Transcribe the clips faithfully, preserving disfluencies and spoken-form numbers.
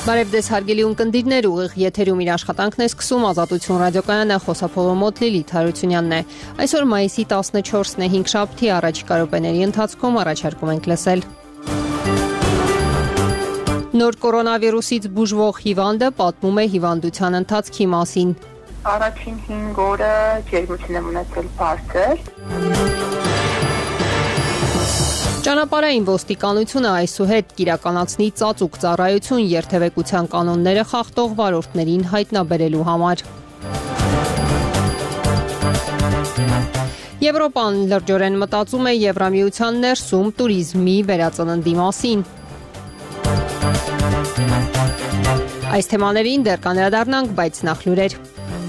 Բարև ձեզ հարգելի ունկնդիրներ, ուղիղ եթերում իր աշխատանքն է սկսում Ազատություն ռադիոկայանը, խոսափողը մոտ Լիլիթ Հարությունյանն է։ Այսօր մայիսի տասնչորսն է, հինգշաբթի, առաջիկա րոպեների ընթացքում առաջարկում ենք լսել։ Նոր կորոնավիրուսից բուժվող հիվանդը պատմում է հիվանդության ընթացքի մասին։ Առաջին հինգ օրը ջերմություն եմ ունեցել բարձր։ Ճանապարհային ոստիկանությունը այսուհետ կիրականացնի ծածուկ ծառայություն երթևեկության կանոնները խախտող վարորդներին հայտնաբերելու համար։ Եվրոպան լրջորեն մտածում է Եվրամիության ներսում տուրիզմի վերածննդի մասին։ Այս թեմաներին դեռ կանդրադառնանք, բայց նախ լուրեր։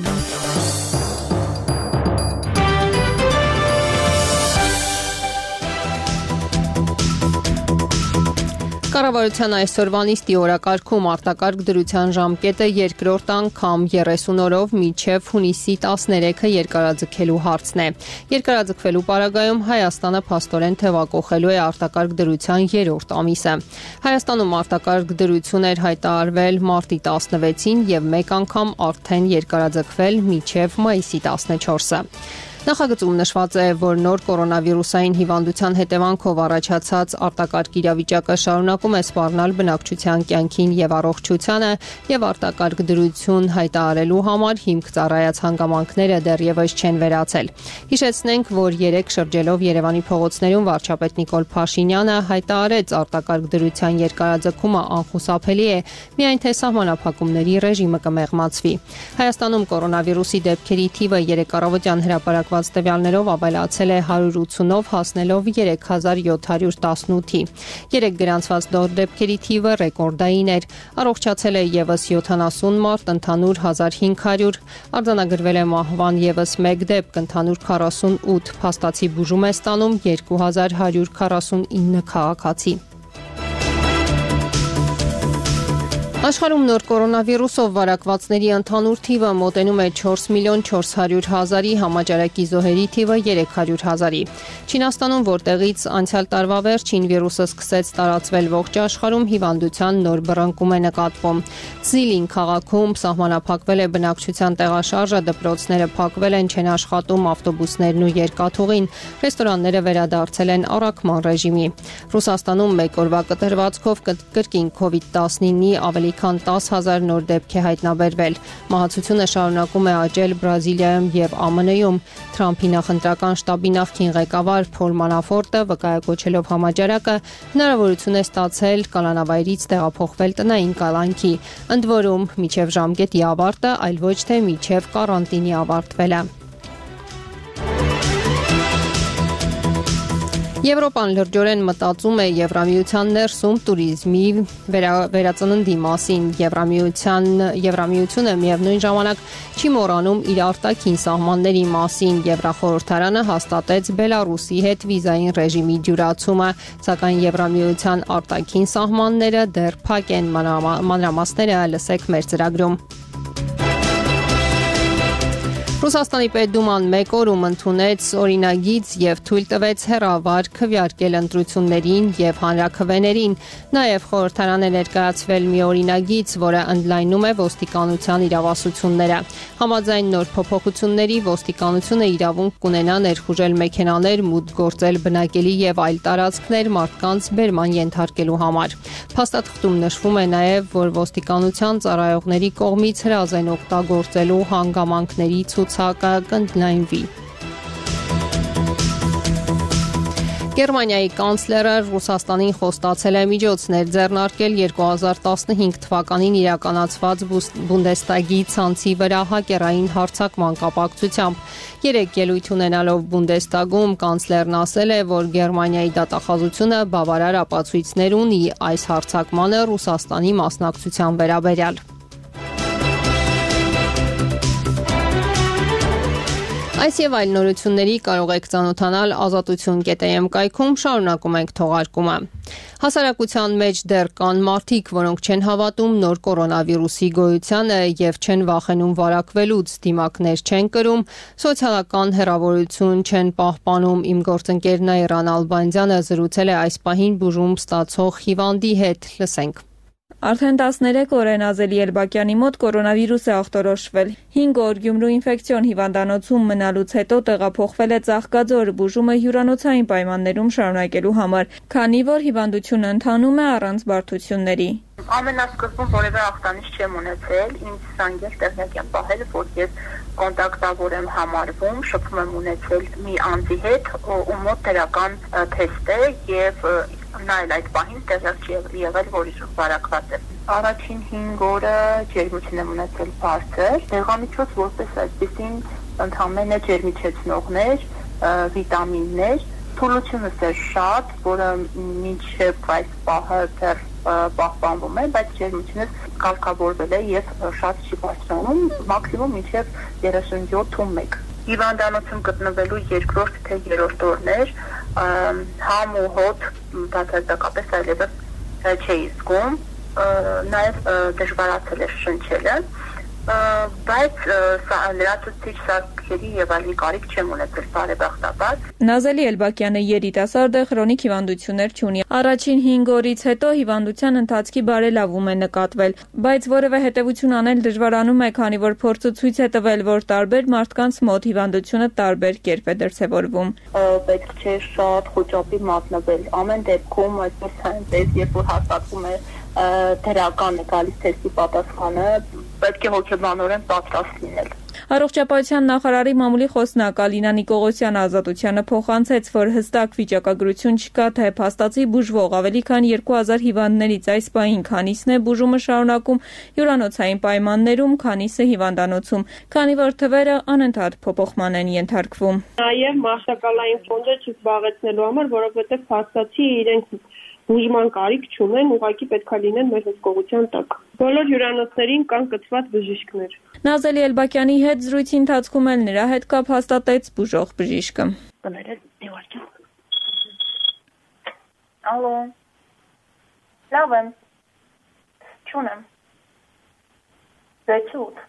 Կառավարության այսօրվան իստի օրակարգում արտակարգ դրության ժամկետը երկրորդ անգամ երեսուն օրով մինչև հունիսի տասներեքը երկարաձգելու հարցն է։ Երկարաձգվելու պարագայում Հայաստանը փաստորեն թևակողելու է արտակարգ դրության երրորդ ամիսը։ Հայաստանում արտակարգ դրություն էր հայտարարվել մարտի տասնվեցին եւ մեկ անգամ արդեն երկարաձգվել մինչև մայիսի տասնչորսը։ Նախագծում նշված է, որ նոր կորոնավիրուսային հիվանդության հետևանքով առաջացած արտակարգ իրավիճակը շարունակում է սպառնալ բնակչության կյանքին եւ առողջությանը եւ արտակարգ դրություն հայտարարելու համար հիմք ծառայած հանգամանքները դեռևս չեն վերացել։ Հիշեցնենք, որ երեք շրջելով Երևանի փողոցներում վարչապետ Նիկոլ Փաշինյանը հայտարարեց արտակարգ դրության երկարաձգումը անխուսափելի է, միայն թե սահմանափակումների ռեժիմը կմեղմացվի։ Հայաստանում կորոնավիրուսի դեպքերի թիվը երեք առավոտյան հրապարակված տվյալներով ավելացել է հարյուր ութունով, հասնելով երեք հազար յոթ հարյուր տասնութի։ Երեք գրանցված նոր դեպքերի թիվը ռեկորդային էր։ Առողջացել է եւս յոթանասուն մարդ, ընդհանուր հազար հինգ հարյուր, արձանագրվել է մահվան եւս մեկ դեպք, ընդհանուր քառասունութ, փաստացի բուժում է ստանում երկու հազար հարյուր քառասունինը քաղաքացի։ Աշխարհում նոր կորոնավիրուսով վարակվածների ընդհանուր թիվը մոտենում է չորս միլիոն չորս հարյուր հազարի, համաճարակի զոհերի թիվը երեք հարյուր հազարի։ Չինաստանում, որտեղից անցյալ տարվա վերջին վիրուսը սկսեց տարածվել ողջ աշխարհում, հիվանդության նոր բռնկում է նկատվում։ Զիլին քաղաքում սահմանափակվել է բնակչության տեղաշարժը, դպրոցները փակվել են, չեն աշխատում ավտոբուսներն ու երկաթուղին, ռեստորանները վերադարձել են առաքման ռեժիմի։ Ռուսաստանում մեկ օրվա կտրվածքով կրկին կովիդ տասնինի ավելի քան տաս հազար նոր դեպք է հայտնաբերվել։ Մահացությունը շարունակում է աճել Բրազիլիայում եւ Α M N-ում։ Թրամփի նախընտրական շտաբի նախկին ղեկավար Փոլ Մանաֆորտը, վկայակոչելով համաճարակը, հնարավորություն է ստացել կալանավայրից տեղափոխվել տնային կալանքի, ընդ որում մինչև ժամկետի ավարտը, այլ ոչ թե մինչև կարանտինի ավարտվելը։ Եվրոպան լրջորեն մտածում է Եվրամիության ներսում տուրիզմի վերա, վերածննդի մասին։ Եվրամիության Եվրամիությունը միևնույն ժամանակ չի մոռանում իր արտաքին սահմանների մասին։ Եվրախորհրդարանը հաստատեց Բելարուսի հետ վիզային ռեժիմի ջուրացումը, սակայն Եվրամիության արտաքին սահմանները դեռ փակ են։ Մանրամասները լսեք մեր ծրագրում։ Ռուսաստանի Պետդուման մեկ օրում ընդունեց օրինագիծ եւ թույլ տվեց հեռավար քվեարկել ընտրություններին եւ հանրաքվեներին։ Նաեւ խորհրդարան է ներկայացվել մի օրինագիծ, որը ընդլայնում է ոստիկանության իրավասությունները։ Համաձայն նոր փոփոխությունների ոստիկանությունը իրավունք կունենա ներխուժել մեքենաներ, մուտք գործել բնակելի եւ այլ տարածքներ մարդկանց բերման ենթարկելու համար։ Փաստաթղթում նշվում է նաեւ, որ ոստիկանության ծառայողների կողմից հրազ են օգտագործելու հանգամանքների ցուցակը կընդլայնվի։ Գերմանիայի կանցլերը Ռուսաստանին խոստացել է միջոցներ ձեռնարկել երկու հազար տասնհինգ թվականին իրականացված Բունդեստագի ցանցի վրա հակերային հարձակման կապակցությամբ։ Երեք ելույթ ունենալով Բունդեստագում կանցլերն ասել է, որ Գերմանիայի դատախազությունը բավարար ապացույցներ ունի այս հարձակմանը Ռուսաստանի մասնակցության վերաբերյալ։ Այս եւ այլ նորությունների կարող եք ծանոթանալ ազատություն կետ A M կայքում, շարունակում ենք թողարկումը։ Հասարակության մեջ դեռ կան մարդիկ, որոնք չեն հավատում նոր կորոնավիրուսի գոյությանը եւ չեն վախենում վարակվելուց, դիմակներ չեն կրում, սոցիալական հեռավորություն չեն պահպանում։ Իմ գործընկեր Նաիրան Ալբանդյանը զրուցել է այս պահին բուժում ստացող հիվանդի հետ, լսենք։ Արդեն տասներեք օր է Նազելի Էլբակյանի մոտ կորոնավիրուս է ախտորոշվել։ հինգ օր Գյումրու ինֆեկցիոն հիվանդանոցում մնալուց հետո տեղափոխվել է Ծաղկաձոր բուժումը հյուրանոցային պայմաններում շարունակելու համար, քանի որ հիվանդությունը ընթանում է առանց բարդությունների։ Ամենասկզբում որևէ ախտանիշ չեմ ունեցել, ինձ զանգել տեղյակ եմ պահել, որ ես կոնտակտավոր եմ համարվում, շփում եմ ունեցել մի անձի հետ, ում մոտ դրական թեստ է եւ նա էլ այդ պահին տեղյակ չի եղել, որ իր վարակված է։ Առաջին հինգ օրը ջերմություն եմ ունեցել բարձր, դեղամիջոց որպես այսպեսին ընդհանրապես ջերմիչեցնողներ, վիտամիններ, թուլությունս է շատ, որը մինչև այս պահը դեռ պահպանվում է, բայց ջերմությունս կարգավորվել է եւ շատ չի բարձրանում, մաքսիմում մինչև երեսունյոթ ու մեկ։ Հիվանդանոցում գտնվելու երկրորդ թե երրորդ օրներ համ ու հոտ բացարձակապես այլևս չէի զգում, նաեւ դժվարացել է շնչելը, բայց լրացուցիչ սարքերի եւ այլի կարիք չեմ ունեցել բարեբախտաբար։ Նազելի Էլբակյանը երիտասարդ է, քրոնիկ հիվանդություններ չունի։ Առաջին հինգ օրից հետո հիվանդության ընթացքի բարելավում է նկատվել, բայց որևէ հետևություն անել դժվարանում է, քանի որ փորձը ցույց է տվել, որ տարբեր մարդկանց մոտ հիվանդությունը տարբեր կերպ է դրսևորվում։ Պետք չէ շատ խոճապի մատնվել։ Ամեն դեպքում այսպես այնպես, երբ որ հաստատվում է դրական է գալիս թեստի պատասխանը, պետք է հոգեբանորեն պատրաստ լինել։ Առողջապահության նախարարի մամուլի խոսնակ Ալինա Նիկողոսյանը Ազատությանը փոխանցեց, որ հստակ վիճակագրություն չկա, թե փաստացի բուժվող ավելի քան երկու հազար հիվանդներից այս պահին քանիսն է բուժումը շարունակում հյուրանոցային պայմաններում, քանիսը հիվանդանոցում, քանի որ թվերը անընդհատ փոփոխման են ենթարկվում։ Նաև մարտակալային ֆոնդը չզբաղեցնելու համար, որովհետև փաստացի իրենք բուժման կարիք չունեն, ուղղակի պետք է լինեն մեր հսկողության տակ։ Բոլոր հյուրանոցներին կան կցված բժիշկներ։ Նազելի Էլբակյանի հետ զրույցի ընթացքում էլ նրա հետ կապ հաստատեց բուժող բժիշկը։ Ալո։ Լավ եմ։ Չունեմ։ վեց ութ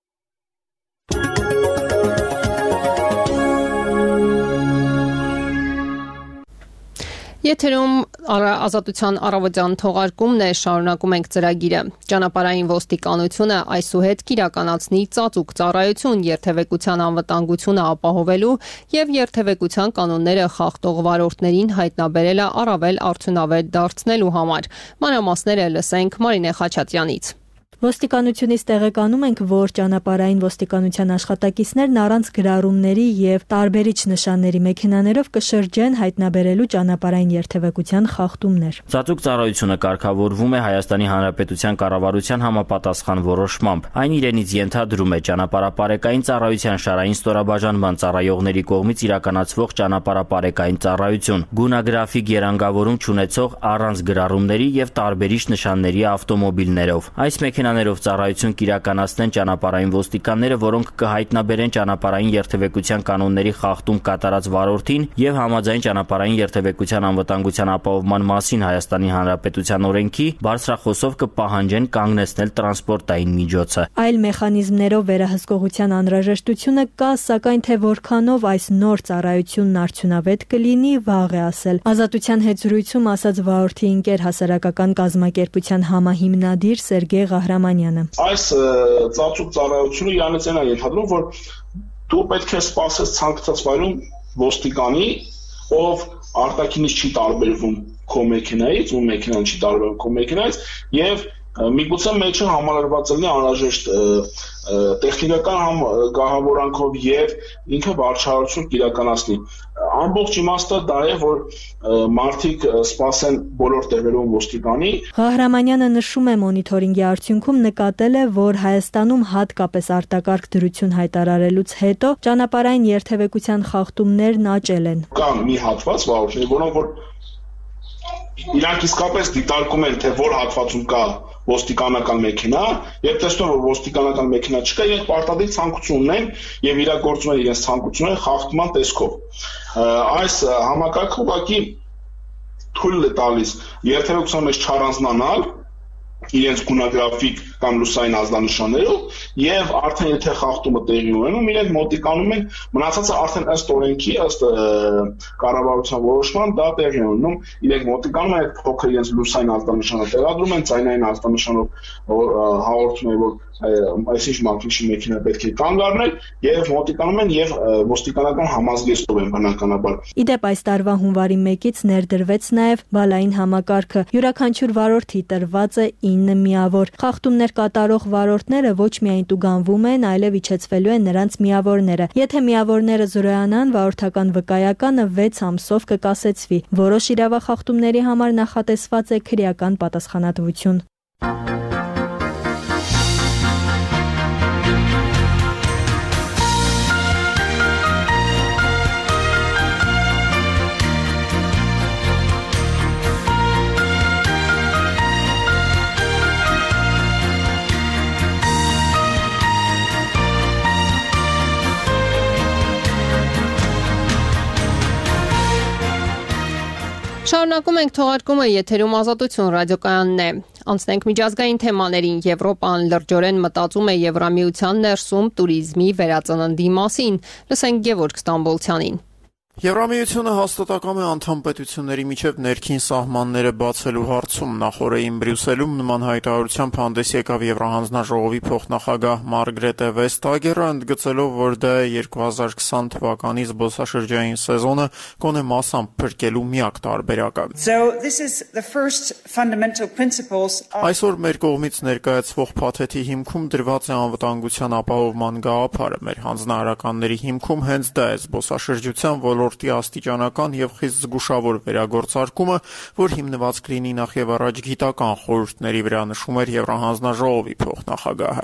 Եթերում Ազատության առավոտյան թողարկումն է, շարունակում ենք ծրագիրը։ Ճանապարհային ոստիկանությունը այսուհետ կիրականացնի ծածուկ ծառայություն երթևեկության անվտանգությունը ապահովելու եւ երթևեկության կանոնները խախտող վարորդներին հայտնաբերելը առավել արդյունավետ դարձնելու համար։ Մանրամասները լսենք Մարինե Խաչատյանից։ Ոստիկանությունից տեղեկանում ենք, որ ճանապարհային ոստիկանության աշխատակիցներն առանց գրառումների եւ տարբերիչ նշանների մեքենաներով կշրջեն հայտնաբերելու ճանապարհային երթևեկության խախտումներ։ Ծածուկ ծառայությունը կարգավորվում է Հայաստանի Հանրապետության կառավարության համապատասխան որոշմամբ։ Այն իրենից ենթադրում է ճանապարհապարեկային ծառայության շարային ստորաբաժանման ծառայողների կողմից իրականացվող ճանապարհապարեկային ծառայություն, գունագրաֆիկ երանգավորում չունեցող առանց գրառումների եւ տարբերիչ նշանների ավտոմոբիլներով։ Այս մեքենա Ներով ծառայություն կիրականացնեն ճանապարհային ոստիկանները, որոնք կհայտնաբերեն ճանապարհային երթևեկության կանոնների խախտում կատարած վարորդին եւ համաձայն ճանապարհային երթևեկության անվտանգության ապահովման մասին Հայաստանի Հանրապետության օրենքի բարձրախոսով կպահանջեն կանգնեցնել տրանսպորտային միջոցը։ Այլ մեխանիզմներով վերահսկողության անհրաժեշտությունը կա, սակայն թե որքանով այս նոր ծառայությունն արդյունավետ կլինի, վաղ է ասել։ Ազատության հետ զրույցում ասաց վարորդի ընկեր հասարակական կազմակերպության համահիմնադիր Սերգեյ Ղահրամանյանը։ Այս ծածուկ ծառայությունը իրանից են ենթադրում, որ դու պետք է սպասես ցանկացած վայրում ոստիկանի, ով արտաքինից չի տարբերվում քո մեքենայից, ու մեքենան չի տարբերվում քո մեքենայից, եւ միգուցե մեջը համալրված լինի անհրաժեշտ տեխնիկական գահավորանքով եւ ինքը վարչարություն կիրականացնի։ Ամբողջ իմաստը դա է, որ մարդիկ սպասեն բոլոր տեղերում ոստիկանի։ Ղահրամանյանը նշում է, մոնիթորինգի արդյունքում նկատել է, որ Հայաստանում հատկապես արտակարգ դրություն հայտարարելուց հետո ճանապարհային երթևեկության խախտումներն աճել են։ Կա մի հատված վարորդների, որոնք որ իրանք իսկապես դիտարկում են, թե որ հատվածում կա ոստիկանական մեքենա, եւ տեսնում որ ոստիկանական մեքենա չկա, իրենք պարտադիր ցանկություն ունեն եւ իրագործում են իրենց ցանկությունները խախտման տեսքով։ Այս համակարգը ուղղակի թույլ է տալիս երթևեկության մեջ չառանձնանալ իրենց գունագրաֆիկ կամ լուսային ազդանշաններով եւ արդեն եթե խախտումը տեղի ունենում, իրենք մոտիկանում են մնացածը արդեն ըստ օրենքի, ըստ կառավարության որոշման դա տեղի ունենում, իրենք մոտիկանում են այդ փոքր իրենց լուսային ազդանշանը տեղադրում են, ձայնային ազդանշանով հաղորդում են, որ այսինչ մակնիշի մեքենա պետք է կանգ առնել եւ մոտիկանում են եւ ոստիկանական համազգեստով են բնականաբար։ Իդեպ այս տարվա հունվարի մեկից ներդրվեց նաեւ բալային համակարգը։ Յուրաքանչյուր վարորդի տրված է ինը միավոր։ Խախտումներ կատարող վարորդները ոչ միայն տուգանվում են, այլև իջեցվելու են նրանց միավորները։ Եթե միավորները զրոյանան, վարորդական վկայականը վեց ամսով կկասեցվի։ Որոշ իրավախախտումների համար նախատեսված է քրեական պատասխանատվություն։ Շարունակում ենք թողարկումը, եթերում Ազատություն ռադիոկայանն է։ Անցնենք միջազգային թեմաներին։ Եվրոպան լրջորեն մտածում է Եվրամիության ներսում туриզմի վերածննդի մասին։ Լսենք Գևորգ Ստամբոլցյանին։ Եվրամիությունը հաստատակամ է անդամ պետությունների միջև ներքին սահմանները բացելու հարցում։ Նախորդին Բրյուսելում նման հայտարարությամբ հանդես եկավ Եվրահանձնաժողովի փոխնախագահ Մարգրետե Վեստագերը, ընդգծելով, որ դա երկու հազար քսան թվականի զբոսաշրջային սեզոնը կոնե մասամբ փրկելու միակ տարբերակը։ Այսօր մեր կողմից ներկայացվող փաթեթի հիմքում դրված է անվտանգության ապահովման գաղափարը։ Մեր հանձնարարականների հիմքում հենց դա է զբոսաշրջության ոլորտի աստիճանական եւ խիստ զգուշավոր վերագործարկումը, որ հիմնված կլինի նախ եւ առաջ գիտական խորհուրդների վրա, նշում էր Եվրահանձնաժողովի փոխնախագահը։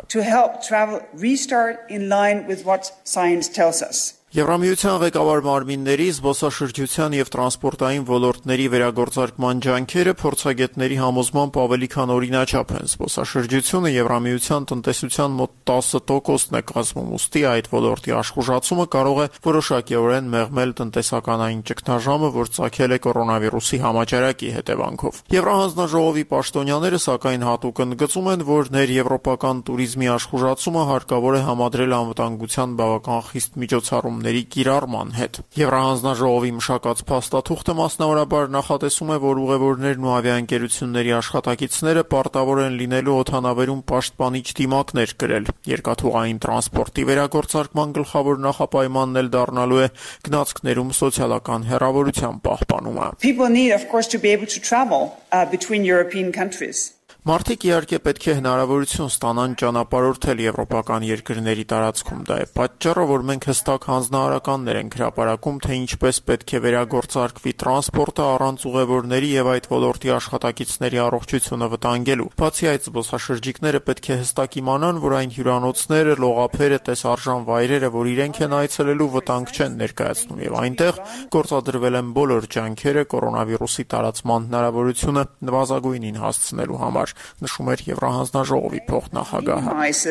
Եվրամիության ղեկավար մարմինների, զբոսաշրջության եւ տրանսպորտային ոլորտների վերագործարկման ջանքերը փորձագետների համոզմամբ ավելի քան օրինաչափ են։ Զբոսաշրջությունը Եվրամիության տնտեսության մոտ տասը տոկոսն է կազմում, ուստի այդ ոլորտի աշխուժացումը կարող է որոշակիորեն մեղմել տնտեսականային ճգնաժամը, որ ծագել է կորոնավիրուսի համաճարակի հետևանքով։ Եվրահանձնաժողովի պաշտոնյաները սակայն հատուկ ընդգծում են, որ ներեվրոպական туриզմի աշխուժացումը հարկավոր է համադրել անվտանգության բավական խիստ միջոցառում կիրառման հետ։ Եվրահանձնաժողովի մշակած փաստաթուղթը մասնավորաբար նախատեսում է, որ ուղևորներն ու ավիաընկերությունների աշխատակիցները պարտավոր են լինելու օդանավերում պաշտպանիչ դիմակներ կրել։ Երկաթուղային տրանսպորտի վերագործարկման գլխավոր նախապայմանն էլ դառնալու է գնացքներում սոցիալական հեռավորության պահպանումը։ Մարդիկ իհարկե պետք է հնարավորություն ստանան ճանապարհորդել եվրոպական երկրների տարածքում։ Դա է պատճառը, որ մենք հստակ հանձնարարականներ ենք հրապարակում, թե ինչպես պետք է վերագործարկվի տրանսպորտը առանց ուղևորների եւ այդ ոլորտի աշխատակիցների առողջությունը վտանգելու։ Բացի այդ, զբոսաշրջիկները պետք է հստակ իմանան, որ այն հյուրանոցները, լողափերը, տեսարժան վայրերը, որ իրենք են այցելելու, վտանգ չեն ներկայացնում եւ այնտեղ գործադրվել են բոլոր ջանքերը կորոնավիրուսի տարածման հնարավորությունը նվազագույնին հասցնելու համար, նշում էր Եվրահանձնաժողովի փոխնախագահը։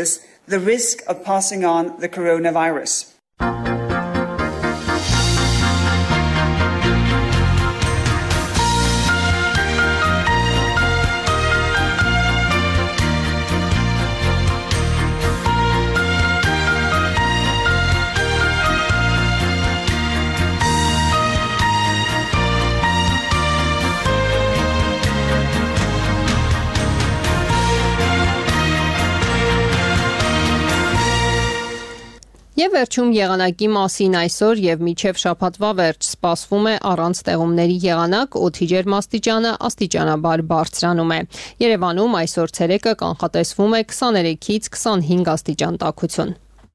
Եվ վերջում եղանակի մասին այսօր եւ մինչեւ շաբաթվա վերջ սպասվում է առանց տեղումների եղանակ, օդի ջերմաստիճանը աստիճանաբար բարձրանում է։ Երևանում այսօր ցերեկը կանխատեսվում է քսաներեքից քսանհինգ աստիճան տաքություն։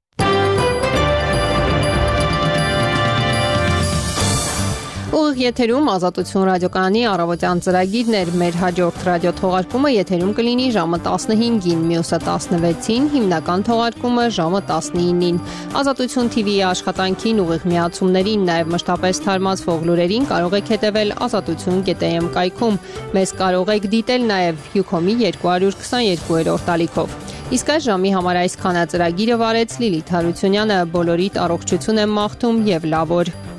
Ուղիղ եթերում Ազատություն ռադիոկայանի առավոտյան ծրագիրն էր։ Մեր հաջորդ ռադիո թողարկումը եթերում կլինի ժամը տասնհինգին, մյուսը տասնվեցին, հիմնական թողարկումը ժամը տասնինին։ Ազատություն թի վիի աշխատանքին, ուղիղ միացումներին, նաև մշտապես թարմացվող լուրերին կարող եք հետևել ազատություն կետ է էմ կայքում։ Մեզ կարող եք դիտել նաև Յուքոմի երկու հարյուր քսաներկու-րդ ալիքով։ Իսկ այս ժամի համար այսքանը ծրագիրը վարեց Լիլիթ Հարությունյանը։ Բոլորիդ առողջություն եմ մաղթում եւ լավ օր։